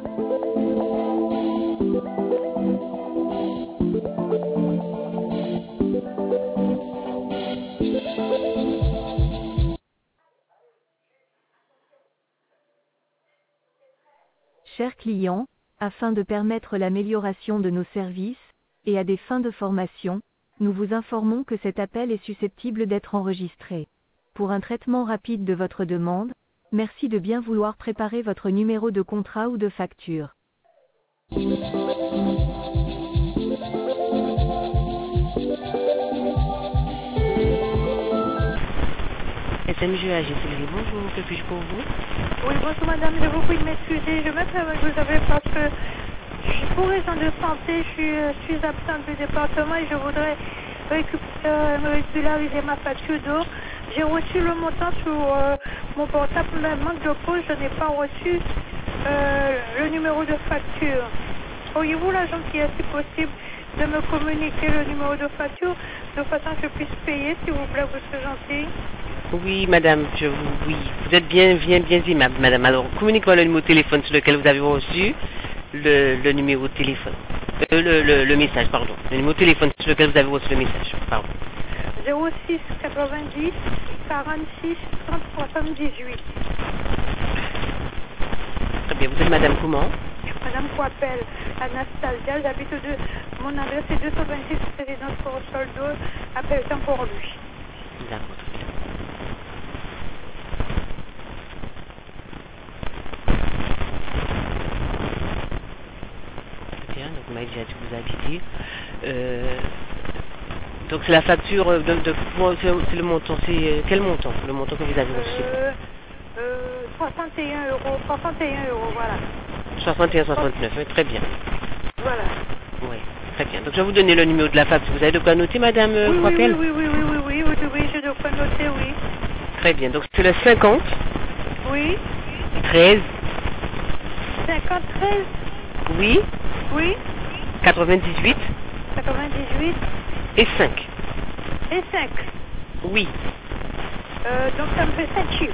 Chers clients, afin de permettre l'amélioration de nos services, et à des fins de formation, nous vous informons que cet appel est susceptible d'être enregistré. Pour un traitement rapide de votre demande, merci de bien vouloir préparer votre numéro de contrat ou de facture. SMG AG Sylvie, bonjour, que puis-je pour vous? Oui, bonjour madame, je vous prie de m'excuser. Je me permets de vous appeler parce que pour raison de santé, je suis absente du département et je voudrais régulariser ma facture d'eau. J'ai reçu le montant sur mon portable, mais manque de pause, je n'ai pas reçu le numéro de facture. Auriez-vous la gentillesse, si possible, de me communiquer le numéro de facture de façon que je puisse payer, s'il vous plaît, vous serez gentil? Oui, madame, oui, vous êtes bien aimable, madame. Alors, communiquez-moi le numéro de téléphone sur lequel vous avez reçu le numéro de téléphone. Le message, pardon. Le numéro de téléphone sur lequel vous avez reçu le message, pardon. 06 90 46 30 78. Très bien, vous êtes madame comment? Madame Coipel, Anastasia, mon adresse est 226 résidence pour Soldo, appelle pour lui. D'accord, très bien. Bien, donc vous m'avez déjà dit que vous habitez. Donc c'est la facture c'est le montant, c'est quel montant? Le montant que vous avez reçu? 61 euros, voilà. 61,69, oui, très bien. Voilà. Oui, très bien. Donc je vais vous donner le numéro de la facture. Vous avez de quoi noter, madame Coipel? Oui, j'ai de quoi noter, oui. Très bien, donc c'est le 50. Oui. 13. 50, 13. Oui. Oui. 98. 98. Et 5. Et 5. Oui. Donc ça me fait 5 chiffres.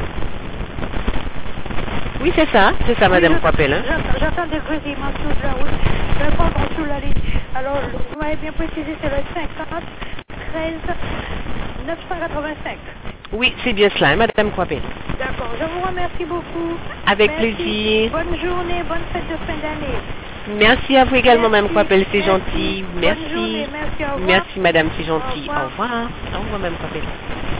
Oui, c'est ça, madame Coipel. Hein. J'attends des grésillements sur la route. Je vais prendre sur la ligne. Alors, vous m'avez bien précisé, c'est le 50, 13, 985. Oui, c'est bien cela, hein, madame Coipel. D'accord, je vous remercie beaucoup. Avec merci. plaisir. Bonne journée, bonne fête de fin d'année. Merci à vous également, madame Coipel, c'est gentil. Merci. Bonne journée, merci, au revoir. Merci, madame, c'est gentil. Au revoir. Au revoir, madame Coipel.